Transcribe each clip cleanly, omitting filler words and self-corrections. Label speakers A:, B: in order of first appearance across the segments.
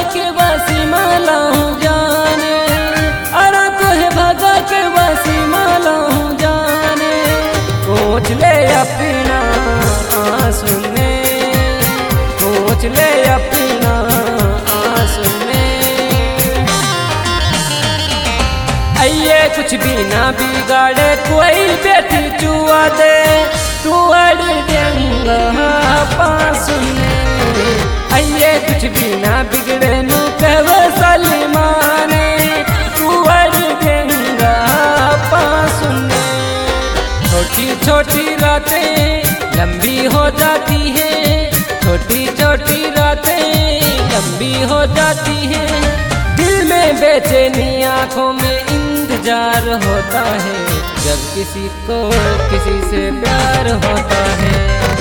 A: के वासी माला हूँ जाने, अरे तुहे भगा के वासी माला हूँ जाने। पूछ ले अपना आंसू ने, पूछ ले अपना आंसू ने। आइए कुछ भी ना बिगाड़े, कोई बेटी चुआ दे, तू अड़ देंगा पास में। आइए कुछ भी ना बिगड़े, नू कह सलमाने, तू अड़ देंगा पास में। छोटी छोटी रातें लंबी हो जाती है, छोटी छोटी रातें लंबी हो जाती है। दिल में बेचैनी, आंखों में इंतजार होता है, जब किसी को किसी से प्यार होता है।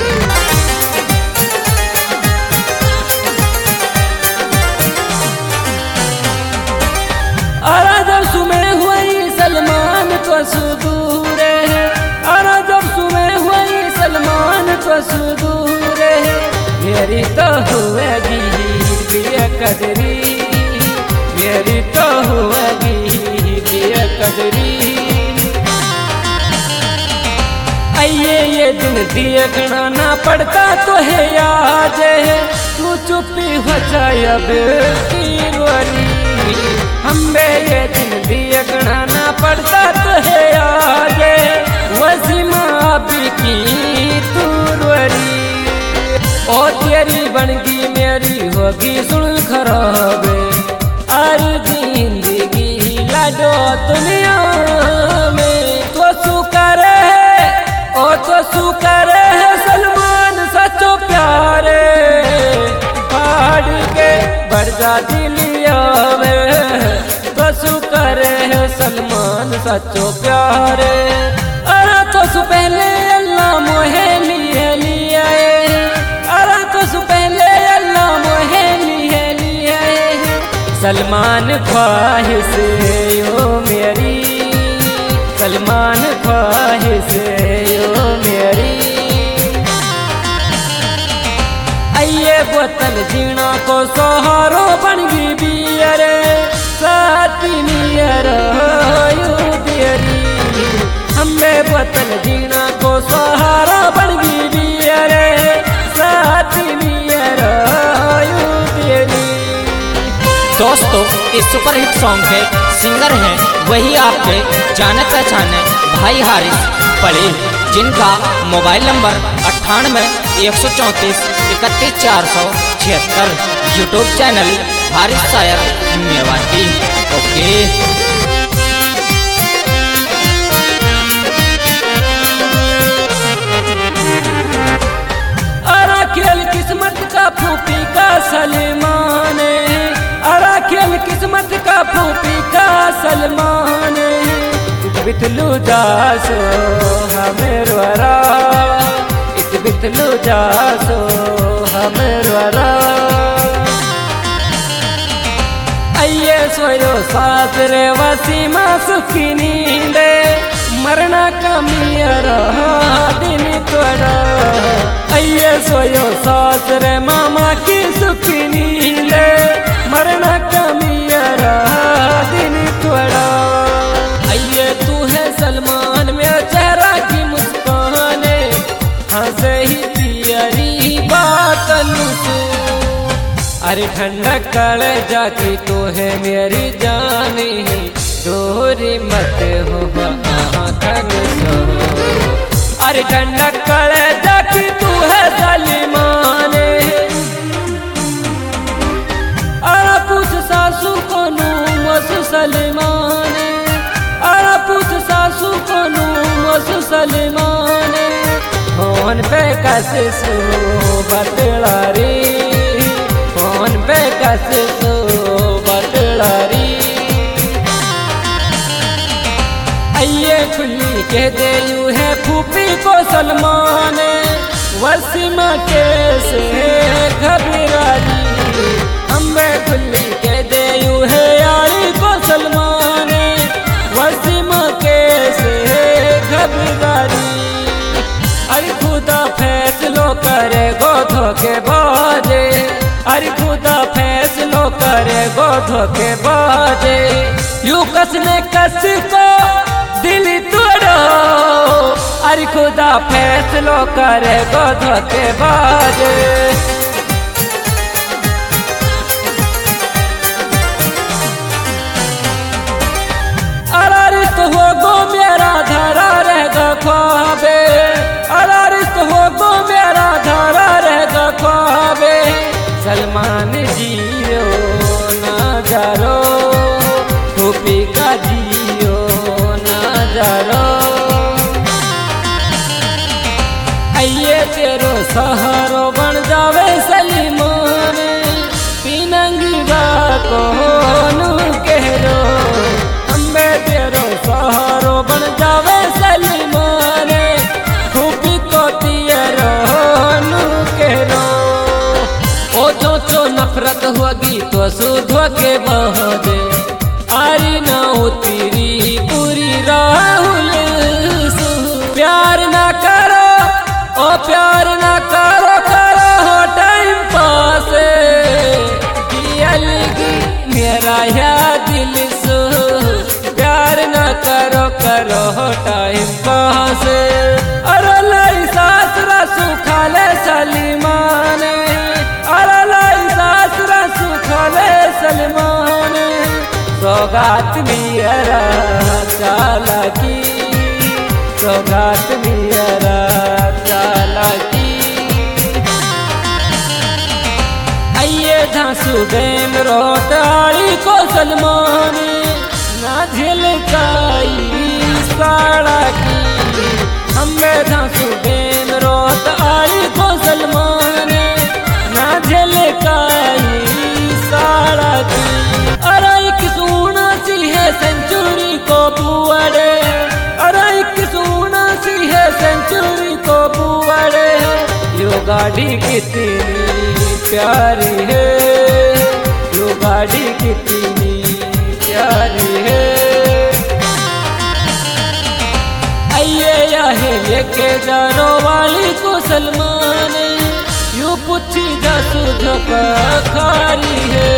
A: अरे जब सुबह हुई सलमान तो सुदूर है, अरे जब सुबह हुई सलमान तो सुदूर है। मेरी तो हुएगी प्रिय कदरी, मेरी तो हुएगी प्रिय कदरी। आइए ये दिन देखना ना पड़ता तो है याद है, तू चुप्पी हो जाए अब की रोरी। हमें ये दिन देखना ना पड़ता तो है याद है, वसीमा अभी की तू रोरी। ओ तेरी बनगी मेरी होगी सुन खराब, और जिंदगी लाडो दुनिया में। तो सुकर है, ओ तो सुकर है सलमान सचो प्यारे, फाड़ के बढ़ जा दिलिया में। तो सुकर है सलमान सचो प्यारे, अरे तो सु पहले अल्लाह मोहे लिए लिया, अरे तो सु पहले अल्लाह मोहे लिए लिया। सलमान ख्वाहिश यो मेरी, सलमान ख्वाहिश यो मेरी। आइए बोतल जीना को सहारो बन गई बियरे, साथी नियर यू दियरी। हमें बोतल जीना को सहारा बन गई बियरे, साथी नियर यू दियरी।
B: दोस्तों इस सुपरहिट सॉन्ग के सिंगर हैं वही आपके जाने पहचाने भाई हारिस पड़े, जिनका mobile number 98 134 31 476। YouTube channel Haris Shayar Mewati. Okay.
A: खेल किस्मत का फूफी का सलमान, अरा खेल किस्मत का फूफी का सलमान। बितलू जासो हमें वरा, इत बितलू जासो हमें वरा। आइए सोयो साथ रे वसीमा सुखी नींदे, मरना का मियरा दिन तोड़ा। आइए सोयो सास रे मामा की सुखी नींदे, मरना का मियरा दिन तोड़ा। आइए तू है सलमान मेरा चेहरा की मुस्कान, हंसे ही तेरी बात सु। अरे ठंडक कल जाती तो है मेरी जानी, दूरी मत हो आँखन सो। अरे ठंडक कल जाती तू है सलमान, अरे पूछ सासू को नूमस सलमान, अरे पूछ सासू को नूमस सलमान। फोन पे कैसे सो बतलारी, फोन पे कैसे सो बतलारी। आइए खुली के दे यू है फूफी को सलमान, वसीमा कैसे घबराली। हमें खुली के दे यू है यारी को सलमान, वसीमा कैसे घबराली। अरे खुदा फैसलो करे गो धोखे बाजे, अरे खुदा फैसलो करे गो धोखे बाजे, यू कसने कस को दिल तोड़ो, अरे खुदा फैसलो करे गो धोखे बाजे। अरारित हो गो मेरा धरा रहेगा ख्वाबे, अरारित हो गो मेरा धरा रहेगा ख्वाबे। सलमान जियो ना जारो, धूपी का जियो ना जारो। आइए तेरो सहारो बन जावे सलीमान, पिनंगी को नू कहरो, अम्बे तेरो सहारो बन जावे सलीमान, धूपी को तियरो नू कहरो। ओ जो नफरत होगी तो सुध के बह दे, आरी ना उतरी पूरी राहुल। प्यार ना करो ओ प्यार ना करो, करो हो टाइम पास, मेरा या दिल सो। प्यार ना करो करो हो टाइम पास, अरे लाई सासरा सुखाले सलीमान, अरे लाई सासरा सुखाले सलमान। सौगात मेरा चालाकी, सौगात मेरा चालाकी। आइए धांसू बेम रोटाड़ी को सलमान, ना झिलकाई साड़ा की। हमें धांसू बेम रोटाड़ी को सलमान, ना झिलकाई साड़ा की। अरे एक सोना सी है सेंचुरी को बुआड़े, अरे एक सोना सी है सेंचुरी को बुआड़े। यो गाड़ी कितनी प्यारी है, यो गाड़ी कितनी प्यारी है। आइए आहे लेके जारो वाली को सलमान, यू पूछी जा सुझ खारी है।